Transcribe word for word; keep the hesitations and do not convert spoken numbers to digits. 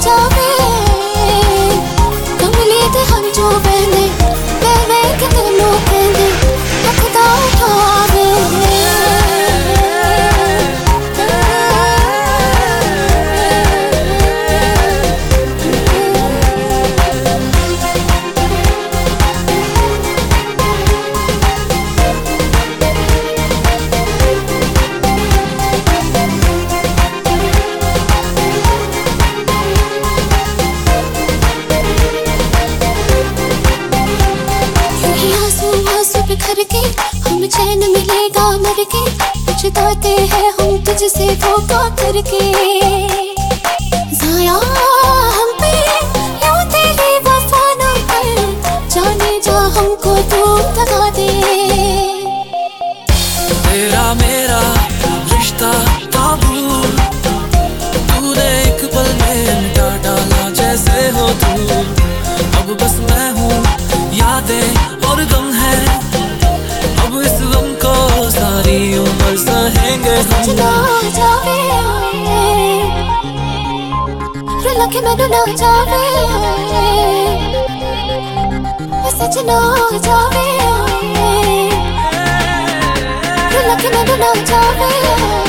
जावे कमली ते हम जो बहने मैं मैं के तेनू कहंदे अखदा उठावे बिखर के हम चैन मिलेगा मर के पछताते हैं हम तुझसे धोखा करके ज़ाया हम पे यूं तेरी वफा न कर जाने जा हमको तू दगा दे तेरा मेरा रिश्ता ताबूर तूने एक पल में मिटा डाला जैसे हो तू अब बस मैं हूँ यादें और गम है अब इस गम को सारी उम्र सहेंगे हम सजना जावे रुला के मैनू ना जावे सजना जावे रुला के मैनू ना जावे